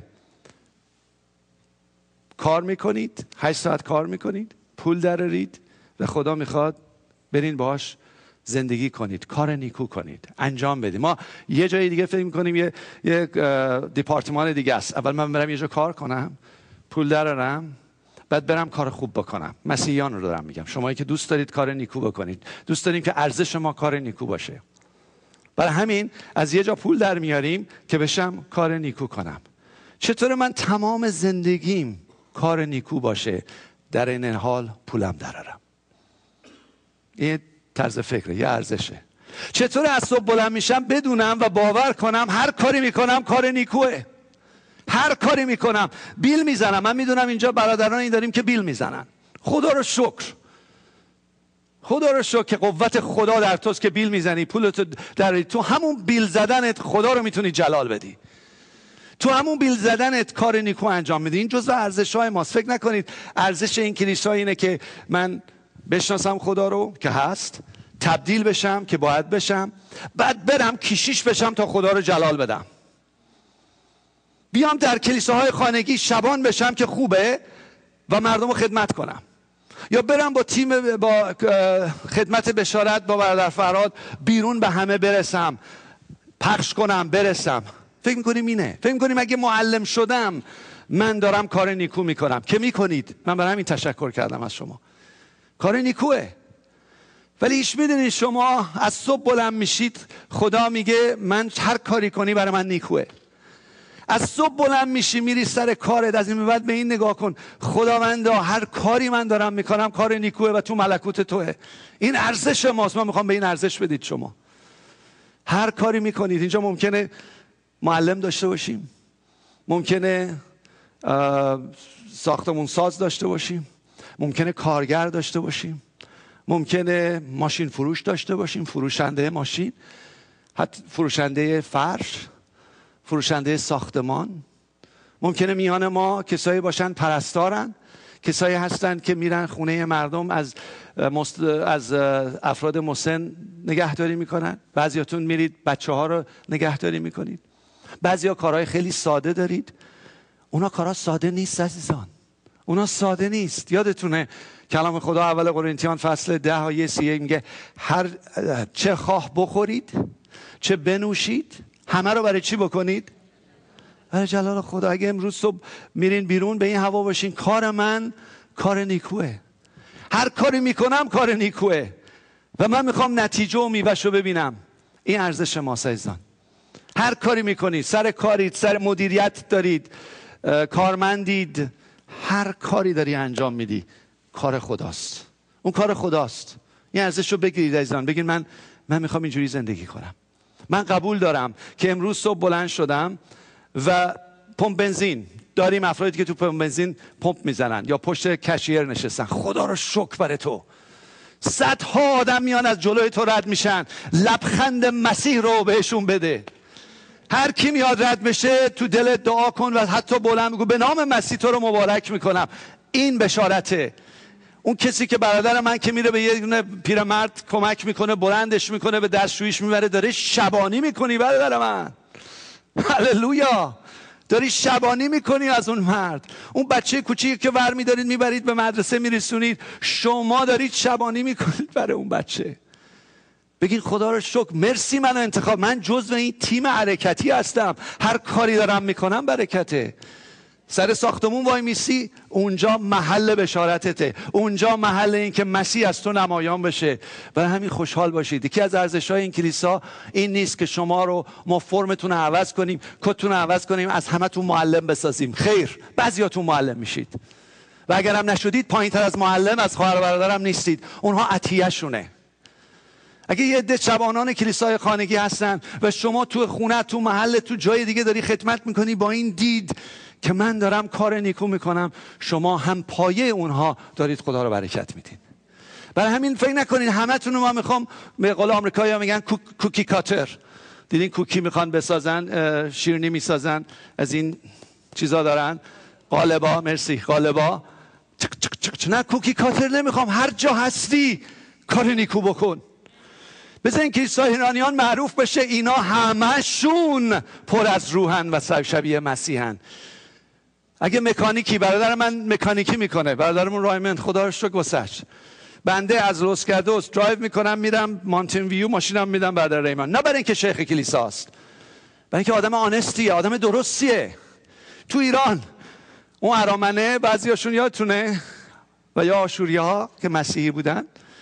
کار میکنید، هشت ساعت کار میکنید، پول درارید و خدا میخواد برین باهاش زندگی کنید، کار نیکو کنید، انجام بدید. ما یه جای دیگه فکر میکنیم یه یک دیپارتمان دیگه است. اول من برم یه جا کار کنم، پول درارم، بعد برم کار خوب بکنم. مسیحیان رو دارم میگم، شمایی که دوست دارید کار نیکو بکنید، دوست داریم که ارزش ما کار نیکو باشه، برای همین از یه جا پول در میاریم که بشم کار نیکو کنم. چطور من تمام زندگیم کار نیکو باشه، در این حال پولم درارم؟ این طرز فکره، یه ارزشه. چطور از صبح بلند میشم بدونم و باور کنم هر کاری میکنم کار نیکوه، هر کاری میکنم، بیل میزنم. من میدونم اینجا برادران این داریم که بیل میزنن. خدا رو شکر، خدا رو شکر که قوت خدا در توست که بیل میزنی، پولتو در تو همون بیل زدنت خدا رو میتونی جلال بدی. تو همون بیل زدنت کار نیکو انجام میدی. این جزء ارزش‌های ماست. فکر نکنید ارزش این کلیسا اینه که من بشناسم خدا رو که هست، تبدیل بشم که باید بشم، بعد برم کشیش بشم تا خدا رو جلال بدم. بیام در کلیساهای خانگی شبان بشم که خوبه و مردم رو خدمت کنم، یا برم با تیم با خدمت بشارت با برادر فرهاد بیرون به همه برسم، پخش کنم، برسم. فکر میکنیم اینه؟ فکر میکنیم اگه معلم شدم من دارم کار نیکو میکنم؟ که میکنید. من برای همین تشکر کردم از شما. کار نیکوه. ولی ایش میدونید شما از صبح بلند میشید، خدا میگه من هر کاری کنی برای من نیکوه. از صبح بلند میشی میری سر کارت، از این به بعد به این نگاه کن، خداوندا هر کاری من دارم میکنم کار نیکوه و تو ملکوت توه. این ارزش ماست. من میخوام به این ارزش بدید. شما هر کاری میکنید. اینجا ممکنه معلم داشته باشیم، ممکنه ساختمون ساز داشته باشیم، ممکنه کارگر داشته باشیم، ممکنه ماشین فروش داشته باشیم، فروشنده ماشین، حتی فروشنده فرش، فروشنده ساختمان. ممکنه میان ما کسایی باشن پرستارن، کسایی هستن که میرن خونه مردم از مست... از افراد مسن نگهداری میکنن. بعضیاتون میرید بچه ها رو نگهداری میکنید. بعضیا کارهای خیلی ساده دارید. اونا کارها ساده نیست عزیزان، اونا ساده نیست. یادتونه کلام خدا اول قرنتیان فصل ده آیه سی و یک میگه هر چه خواه بخورید چه بنوشید همه رو برای چی بکنید؟ برای جلال خدا. اگه امروز صبح میرین بیرون به این هوا باشین، کار من کار نیکوه، هر کاری میکنم کار نیکوه و من میخوام نتیجه و میوه‌شو ببینم. این ارزش ماست عزیزان. هر کاری میکنید، سر کارید، سر مدیریت دارید، کارمندید، هر کاری داری انجام میدی کار خداست. اون کار خداست. این ارزش رو بگیرید عزیزان. بگید من من میخوام اینجوری زندگی کنم. من قبول دارم که امروز صبح بلند شدم و پمپ بنزین داریم، افرادی که تو پمپ بنزین پمپ میزنن یا پشت کشیر نشستن. خدا رو شکر برای تو. صدها آدم میان از جلوی تو رد میشن، لبخند مسیح رو بهشون بده. هر کی میاد رد بشه تو دلت دعا کن و حتی بلند بگو به نام مسیح تو رو مبارک میکنم. این بشارته. اون کسی که برادر من که میره به یه دونه پیرمرد کمک میکنه، بلندش میکنه، به دستشوییش میبره، داره شبانی میکنی برادر من. هللویا. داری شبانی میکنی از اون مرد. اون بچه کوچیکی که ور میدارید میبرید به مدرسه میرسونید، شما دارید شبانی میکنید برای اون بچه. بگید خدا رو شکر، مرسی منو انتخاب، من جزو این تیم حرکتی هستم، هر کاری دارم میکنم برکته. سر ساختمون وای میسی، اونجا محل بشارتته، اونجا محل این که مسیح از تو نمایان بشه. برای همین خوشحال باشید. یکی از ارزش‌های این کلیسا این نیست که شما رو ما فرمتون رو عوض کنیم، کدتون رو عوض کنیم، از همتون معلم بسازیم. خیر، بعضیاتون معلم میشید و اگرم نشدید پایین‌تر از معلم از خواهر برادرم نیستید، اونها عطیه شونه. اگه یه عده شبانان کلیسای خانگی هستن و شما تو خونه، تو محل، تو جای دیگه داری خدمت میکنی با این دید که من دارم کار نیکو میکنم، شما هم پایه اونها دارید خدا رو برکت میدین. برای همین فکر نکنین همتون رو ما میخوام، به قول آمریکایی‌ها میگن کوکی کاتر. دیدین کوکی میخوان بسازن، شیرینی میسازن، از این چیزا دارن، قالبا، مرسی، قالبا. چک چک چک چک. نه، کوکی کاتر نمیخوام. هر جا هستی کار نیکو بکن. بزن کلیسای ایرانیان معروف بشه اینا همشون پر از روحن و شبیه مسیحن. اگه مکانیکی، برادر من مکانیکی میکنه، برادرمون رایمند، خدا رو شکر واسش. بنده از لوس کادوس درایو میکنم میرم مانتین ویو، ماشینم میدم برادر ریمان. نه برای اینکه شیخ کلیساست، برای اینکه آدم آنستیه، آدم درستیه. تو ایران اون ارامنه بعضیاشون یادتونه و یا آشوری‌ها که مسیحی بودن،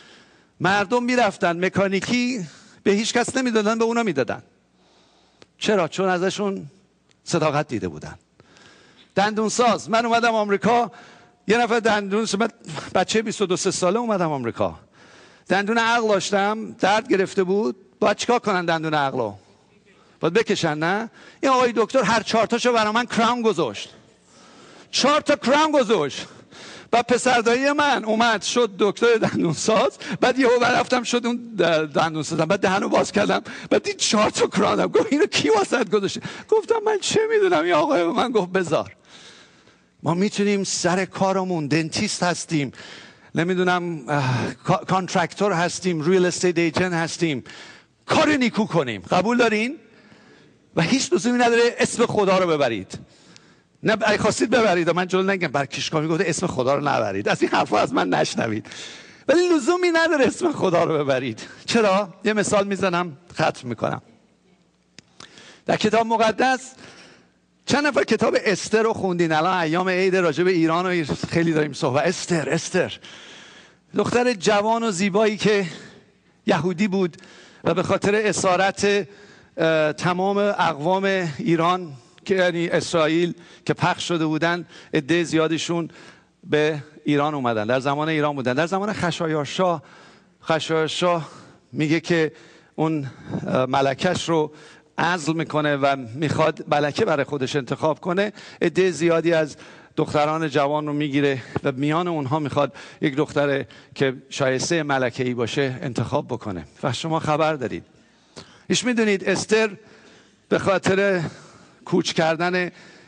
مردم میرفتن مکانیکی به هیچ کس نمیدادن، به اونا میدادن. چرا؟ چون ازشون صداقت دیده بودن. دندون ساز، من اومدم آمریکا، یه نفر دندون، من بچه بیست و دو ساله اومدم آمریکا، دندون عقل داشتم، درد گرفته بود. باید چیکار کنن دندون عقلو؟ باید بکشن، نه؟ این آقای دکتر هر چهار تاشو برای من کراون گذاشت، چهار تا کراون گذاشت. بعد پسردایی من اومد شد دکتر دندون ساز، بعد یهو رفتم شد اون دندون سازم، بعد دهنو باز کردم، بعد دید چهار تا کرانم. گفت اینو کی واسط گذاشته؟ گفتم من چه میدونم. این آقای به من گفت بذار. ما میتونیم سر کارمون، دنتیست هستیم، نمیدونم کانترکتور هستیم، ریل استیت ایجنت هستیم، کار نیکو کنیم. قبول دارین؟ و هیچ لزومی نداره اسم خدا رو ببرید. نه اگه خواستید ببرید، من جلو نگم برکشکامی گفته اسم خدا رو نبرید، از این حرفا از من نشنوید، ولی لزومی نداره اسم خدا رو ببرید. چرا؟ یه مثال میزنم ختم میکنم. در کتاب مقدس چند نفر کتاب استر رو خوندین؟ الان ایام عید، راجع به ایران و خیلی داریم صحبت. استر استر دختر جوان و زیبایی که یهودی بود و به خاطر اسارت تمام اقوام ایران که یعنی اسرائیل که پخش شده بودن، عده زیادشون به ایران اومدن. در زمان ایران بودن، در زمان خشایارشا. خشایارشا میگه که اون ملکش رو عزل میکنه و میخواد ملکه برای خودش انتخاب کنه. عده زیادی از دختران جوان رو میگیره و میان اونها میخواد یک دختر که شایسته ملکه‌ای باشه انتخاب بکنه. و شما خبر دارید، ایش میدونید استر به خاطر کوچ کردن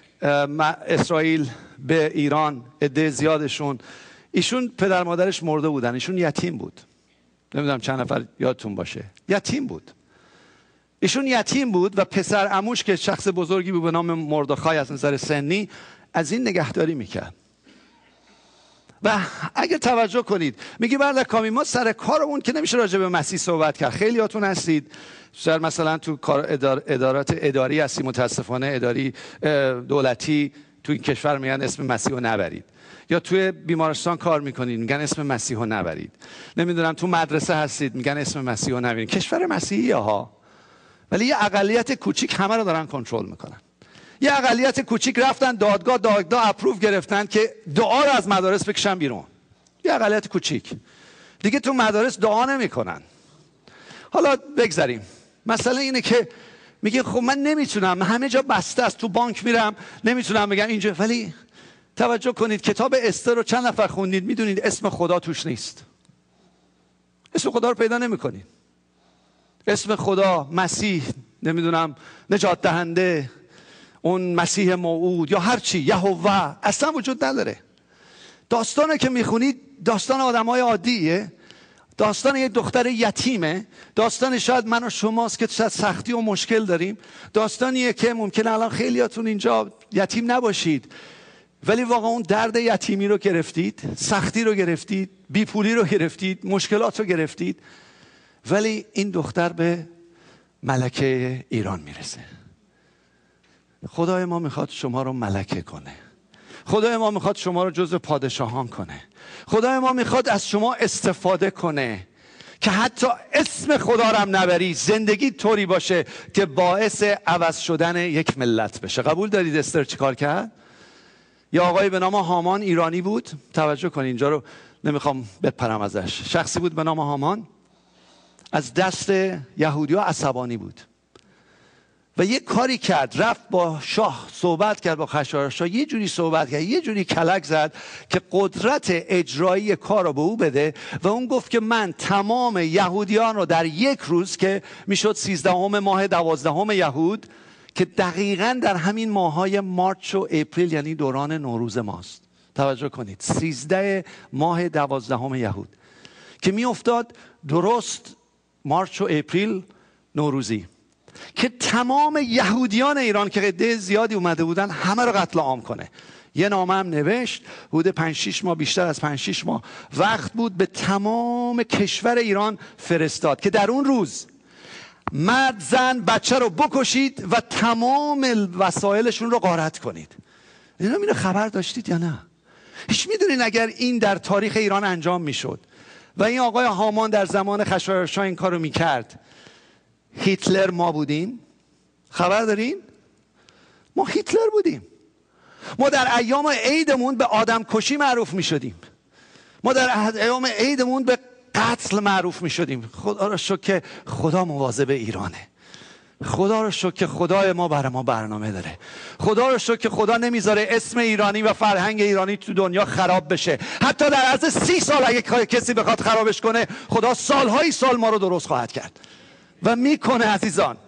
اسرائیل به ایران، عده زیادشون، ایشون پدر مادرش مرده بودن، ایشون یتیم بود. نمیدونم چند نفر یادتون باشه، یتیم بود. ایشون یتیم بود و پسر عموش که شخص بزرگی بود به نام مردخای از نظر سنی، از این نگهداری میکرد. و اگه توجه کنید، میگی برادر کامی ما سر کارمون که نمیشه راجع به مسیح صحبت کرد. خیلی هاتون هستید شاید مثلا تو کار ادار ادارات اداری هستی، متاسفانه اداری دولتی تو این کشور میگن اسم مسیح رو نبرید، یا توی بیمارستان کار میکنید میگن اسم مسیح رو نبرید، نمیدونم تو مدرسه هستید میگن اسم مسیح رو نبرید. کشور مسیحی ها، ولی یه اقلیت کوچیک همه رو دارن کنترل میکنن. یه اقلیت کوچیک رفتن دادگاه، دادگاه اپروف گرفتن که دعا رو از مدارس بکشن بیرون. یه اقلیت کوچیک دیگه تو مدارس دعا نمیکنن. حالا بگذاریم، مسئله اینه که میگه خب من نمیتونم، همه جا بسته است، تو بانک میرم نمیتونم بگم اینجا. ولی توجه کنید کتاب استر رو چند نفر خوندید میدونید اسم خدا توش نیست. اسم خدا رو پیدا نمیکنید. اسم خدا، مسیح، نمیدونم نجات دهنده، اون مسیح موعود یا هر چی، یهوه، اصلا وجود نداره. داستانه که میخونید داستان آدمای عادیه، داستان یک دختر یتیمه، داستان شاید من و شماست که شاید سختی و مشکل داریم، داستانیه که ممکنه الان خیلیاتون اینجا یتیم نباشید ولی واقعا اون درد یتیمی رو گرفتید، سختی رو گرفتید، بیپولی رو گرفتید، مشکلات رو گرفتید، ولی این دختر به ملکه ایران میرسه. خدای ما میخواد شما رو ملکه کنه. خدای ما میخواد شما رو جزو پادشاهان کنه. خدای ما میخواد از شما استفاده کنه که حتی اسم خدا رو هم نبری، زندگی طوری باشه که باعث عوض شدن یک ملت بشه. قبول دارید استر چیکار کرد؟ یا آقای به نام هامان ایرانی بود، توجه کنید اینجا رو نمیخوام بپرم ازش، شخصی بود به نام هامان، از دست یهودی‌ها عصبانی بود و یه کاری کرد، رفت با شاه صحبت کرد، با خشایارشا یه جوری صحبت کرد، یه جوری کلک زد که قدرت اجرایی کار رو به او بده و اون گفت که من تمام یهودیان رو در یک روز که میشد سیزدهم ماه دوازدهم یهود که دقیقاً در همین ماهای مارچ و اپریل یعنی دوران نوروز ماست، توجه کنید سیزده ماه دوازدهم یهود که می افتاد درست مارچ و اپریل نوروزی، که تمام یهودیان ایران که عده زیادی اومده بودن همه رو قتل عام کنه. یه نامه هم نوشت، حدود پنج شش ماه، بیشتر از پنج شش ماه وقت بود، به تمام کشور ایران فرستاد که در اون روز مرد زن بچه رو بکشید و تمام وسایلشون رو غارت کنید. اینا اینو خبر داشتید یا نه؟ هیچ میدونین اگر این در تاریخ ایران انجام میشد و این آقای هامان در زمان خشایارشا این کارو میکرد، هیتلر ما بودیم؟ خبر دارین؟ ما هیتلر بودیم. ما در ایام عیدمون به آدم کشی معروف می شدیم. ما در ایام عیدمون به قتل معروف می شدیم. خدا رو شکر که خدا مواظب ایرانه. خدا رو شکر که خدای ما برای ما برنامه داره. خدا رو شکر که خدا نمیذاره اسم ایرانی و فرهنگ ایرانی تو دنیا خراب بشه. حتی در عرض سی سال اگه کسی بخواد خرابش کنه، خدا سالهای سال ما رو درست خواهد کرد و میکنه عزیزان.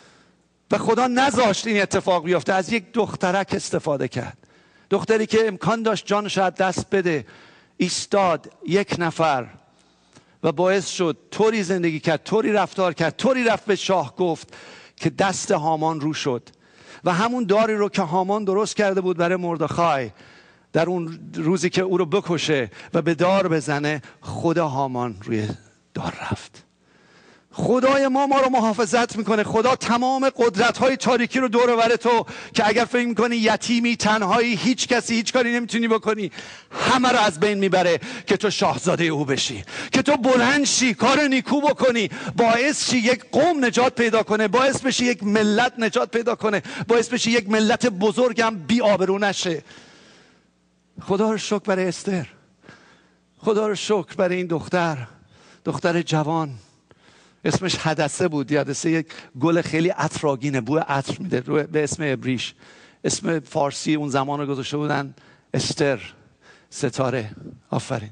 و خدا نذاشت این اتفاق بیفته. از یک دخترک استفاده کرد، دختری که امکان داشت جانش از دست بده، ایستاد یک نفر و باعث شد طوری زندگی کرد، طوری رفتار کرد، طوری رفت به شاه گفت که دست هامان رو شد و همون داری رو که هامان درست کرده بود برای مردخای در اون روزی که او رو بکشه و به دار بزنه، خود هامان روی دار رفت. خدای ما ما رو محافظت میکنه. خدا تمام قدرت های تاریکی رو دور و بر تو که اگر فکر میکنی یتیمی، تنهایی، هیچ کسی هیچ کاری نمیتونی بکنی، همه رو از بین میبره که تو شاهزاده او بشی، که تو بلند شی، کار نیکو بکنی، باعث شی یک قوم نجات پیدا کنه، باعث بشی یک ملت نجات پیدا کنه، باعث بشی یک ملت بزرگم بی آبرو نشه. خدا رو شکر برای استر، خدا رو شکر برای این دختر، دختر جوان، اسمش حدثه بود. حدثه یک گل خیلی عطرآگینه، بوی عطر میده به اسم ابریش. اسم فارسی اون زمان رو گذاشته بودن استر، ستاره. آفرین.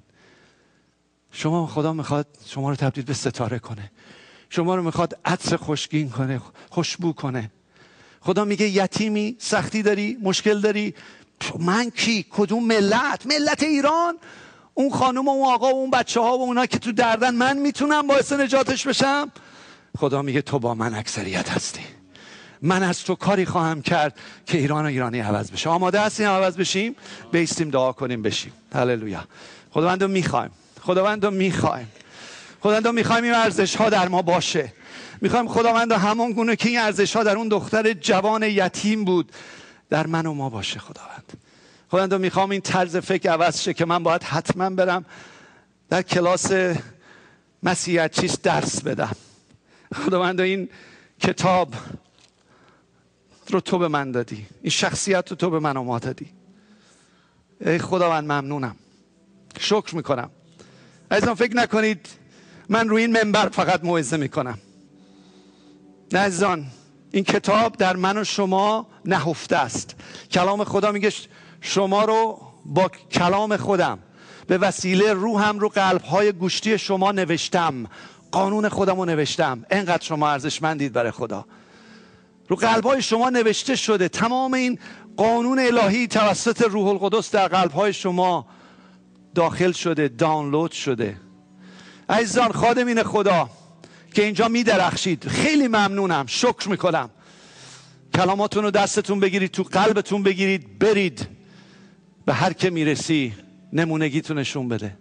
شما خدا میخواد شما رو تبدیل به ستاره کنه، شما رو میخواد عطر خوشگین کنه، خوشبو کنه. خدا میگه یتیمی، سختی داری، مشکل داری، من کی؟ کدوم ملت؟ ملت ایران. اون خانم و اون آقا و اون بچه ها و اونا که تو دردن، من میتونم باعث نجاتش بشم. خدا میگه تو با من اکثریت هستی، من از تو کاری خواهم کرد که ایران و ایرانی عوض بشه. آماده هستیم عوض بشیم؟ بیستیم دعا کنیم بشیم. هللویا. خداوندو میخوایم، خداوندو میخوایم، خداوندو میخوایم این ارزش ها در ما باشه. میخوایم خداوندو همون گونه که این ارزش ها در اون دختر جوان یتیم بود در من و ما باشه. خداوند خداوند میخوام این طرز فکر عوض شه که من باید حتما برم در کلاس مسیحیت چیز درس بدم. خداوند این کتاب رو تو به من دادی، این شخصیت رو تو به من و ما دادی. ای خداوند ممنونم، شکر میکنم. عزیزان فکر نکنید من روی این منبر فقط موعظه میکنم. نه عزیزان، این کتاب در من و شما نهفته است. کلام خدا میگه شما رو با کلام خودم به وسیله روحم رو قلب‌های گوشتی شما نوشتم، قانون خودم رو نوشتم. انقدر شما ارزشمندید برای خدا. رو قلب‌های شما نوشته شده. تمام این قانون الهی توسط روح القدس در قلب‌های شما داخل شده، دانلود شده. عزیزان خادمین خدا که اینجا می درخشید، خیلی ممنونم، شکر میکنم. کلاماتون رو دستتون بگیرید، تو قلبتون بگیرید، برید به هر که میرسی نمونگیتون نشون بده.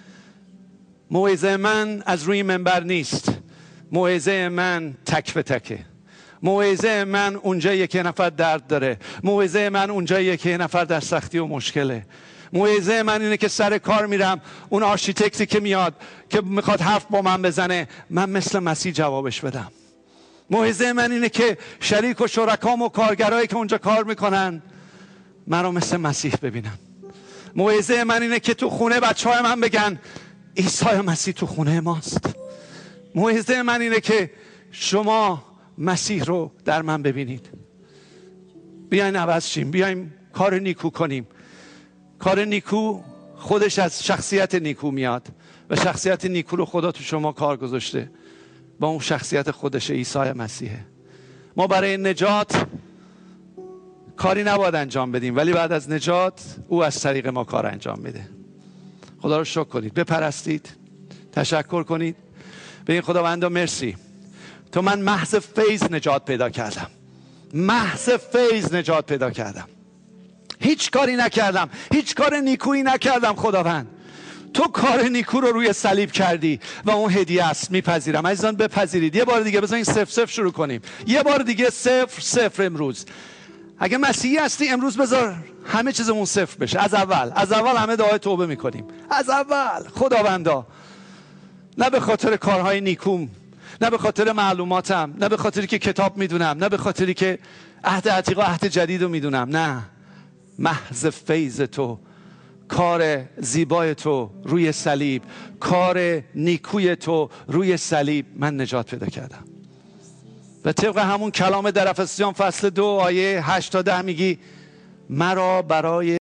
موعظه من از روی منبر نیست، موعظه من تک به تکه. موعظه من اونجاییه که نفر درد داره، موعظه من اونجاییه که نفر در سختی و مشکله. موعظه من اینه که سر کار میرم، اون آرشیتکتی که میاد که میخواد حرف با من بزنه، من مثل مسیح جوابش بدم. موعظه من اینه که شریک و شرکام و کارگرایی که اونجا کار میکنن من رو مثل مسیح ببینن. موعظه من اینه که تو خونه بچه های من بگن عیسی مسیح تو خونه ماست. موعظه من اینه که شما مسیح رو در من ببینید. بیاین عوض شیم، بیایم کار نیکو کنیم. کار نیکو خودش از شخصیت نیکو میاد و شخصیت نیکو رو خدا تو شما کار گذاشته، با اون شخصیت خودش عیسی مسیحه. ما برای نجات کاری نباید انجام بدیم، ولی بعد از نجات او از طریق ما کار انجام میده. خدا رو شکر کنید، بپرستید، تشکر کنید. به این خداوندا مرسی، تو من محض فیض نجات پیدا کردم، محض فیض نجات پیدا کردم. هیچ کاری نکردم، هیچ کار نیکویی نکردم. خداوند تو کار نیکو رو روی صلیب کردی و اون هدیه است. میپذیرم. عزیزان بپذیرید. یه بار دیگه بزنین صفر صفر شروع کنیم. یه بار دیگه صفر صفر. امروز اگه مسیحی هستی امروز بذار همه چیزمون صفر بشه. از اول از اول همه دعای توبه میکنیم. از اول خداوندا، نه به خاطر کارهای نیکوم، نه به خاطر معلوماتم، نه به خاطری که کتاب میدونم، نه به خاطری که عهد عتیق و عهد جدید رو میدونم، نه، محض فیض تو، کار زیبای تو روی صلیب، کار نیکوی تو روی صلیب، من نجات پیدا کردم. و طبق همون کلام در افسیان فصل دو آیه هشت تا ده میگی مرا برای